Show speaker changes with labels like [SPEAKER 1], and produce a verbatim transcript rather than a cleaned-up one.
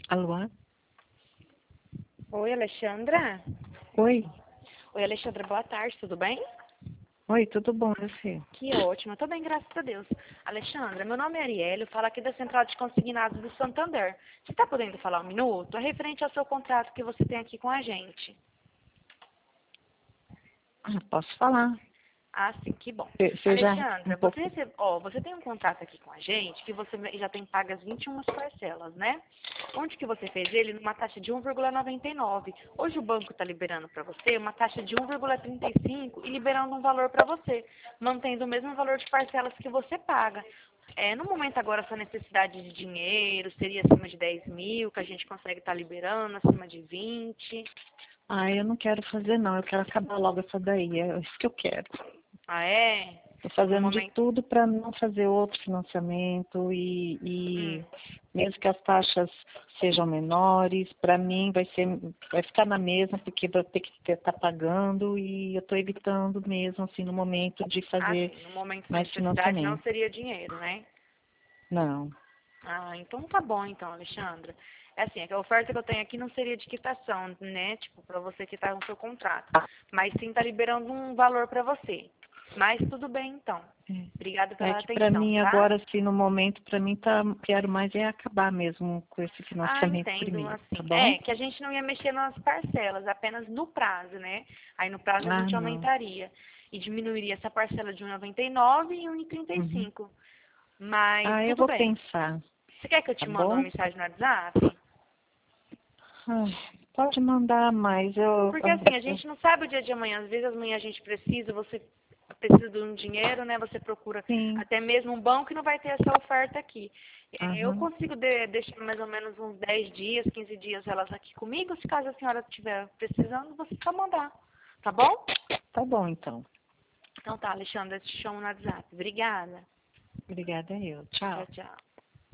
[SPEAKER 1] Alô?
[SPEAKER 2] Oi, Alexandra?
[SPEAKER 1] Oi.
[SPEAKER 2] Oi, Alexandra, boa tarde, tudo bem?
[SPEAKER 1] Oi, tudo bom, e você?
[SPEAKER 2] Que ótimo, eu tô bem, graças a Deus. Alexandra, meu nome é Arielle, eu falo aqui da Central de Consignados do Santander. Você está podendo falar um minuto? É referente ao seu contrato que você tem aqui com a gente.
[SPEAKER 1] Ah, posso falar.
[SPEAKER 2] Ah, sim, que bom.
[SPEAKER 1] Você já um
[SPEAKER 2] Alexandra, você,
[SPEAKER 1] pouco.
[SPEAKER 2] recebe, ó, você tem um contrato aqui com a gente que você já tem pagas vinte e uma parcelas, né? Onde que você fez ele? Numa taxa de um vírgula noventa e nove. Hoje o banco está liberando para você uma taxa de um vírgula trinta e cinco e liberando um valor para você, mantendo o mesmo valor de parcelas que você paga. É, no momento agora, sua necessidade de dinheiro seria acima de dez mil, que a gente consegue estar liberando, acima de vinte.
[SPEAKER 1] Ah, eu não quero fazer não, eu quero acabar logo essa daí, é isso que eu quero.
[SPEAKER 2] Ah, é?
[SPEAKER 1] Estou
[SPEAKER 2] No
[SPEAKER 1] fazendo de
[SPEAKER 2] momento...
[SPEAKER 1] tudo para não fazer outro financiamento e,
[SPEAKER 2] Hum.
[SPEAKER 1] e mesmo que as taxas sejam menores, para mim vai ser, vai ficar na mesma, porque vou ter que estar pagando e eu estou evitando mesmo, assim, no momento de
[SPEAKER 2] Ah,
[SPEAKER 1] fazer
[SPEAKER 2] sim, no momento da
[SPEAKER 1] mais
[SPEAKER 2] necessidade não
[SPEAKER 1] financiamento.
[SPEAKER 2] seria dinheiro, né?
[SPEAKER 1] Não.
[SPEAKER 2] Ah, então tá bom então, Alexandra. É assim, é que a oferta que eu tenho aqui não seria de quitação, né? Tipo, pra você quitar o seu contrato. Mas sim tá liberando um valor pra você. Mas tudo bem então. Obrigada
[SPEAKER 1] É
[SPEAKER 2] pela
[SPEAKER 1] que para
[SPEAKER 2] atenção,
[SPEAKER 1] mim
[SPEAKER 2] tá?
[SPEAKER 1] agora, assim, no momento, para mim tá, quero mais é acabar mesmo com esse
[SPEAKER 2] Ah,
[SPEAKER 1] financiamento
[SPEAKER 2] entendo,
[SPEAKER 1] primeiro, tá
[SPEAKER 2] assim.
[SPEAKER 1] bom?
[SPEAKER 2] É, que a gente não ia mexer nas parcelas, apenas no prazo, né? Aí no prazo a
[SPEAKER 1] Ah,
[SPEAKER 2] gente
[SPEAKER 1] não.
[SPEAKER 2] aumentaria. E diminuiria essa parcela de um e noventa e nove e um e trinta e
[SPEAKER 1] Uhum.
[SPEAKER 2] cinco. Mas
[SPEAKER 1] Ah, eu
[SPEAKER 2] tudo
[SPEAKER 1] vou
[SPEAKER 2] bem.
[SPEAKER 1] pensar,
[SPEAKER 2] Você quer que eu
[SPEAKER 1] tá
[SPEAKER 2] te mande uma
[SPEAKER 1] bom?
[SPEAKER 2] mensagem no WhatsApp?
[SPEAKER 1] Ai, pode mandar, mas eu,
[SPEAKER 2] Porque assim, a gente não sabe o dia de amanhã. Às vezes amanhã a gente precisa, você precisa de um dinheiro, né? Você procura
[SPEAKER 1] sim,
[SPEAKER 2] até mesmo um banco que não vai ter essa oferta aqui. É, eu
[SPEAKER 1] aham,
[SPEAKER 2] consigo de- deixar mais ou menos uns dez dias, quinze dias elas aqui comigo. Se caso a senhora estiver precisando, você só mandar. Tá bom?
[SPEAKER 1] tá bom então.
[SPEAKER 2] Então tá, Alexandra, eu te chamo no WhatsApp. Obrigada.
[SPEAKER 1] Obrigada eu,
[SPEAKER 2] Tchau,
[SPEAKER 1] tchau.
[SPEAKER 2] tchau.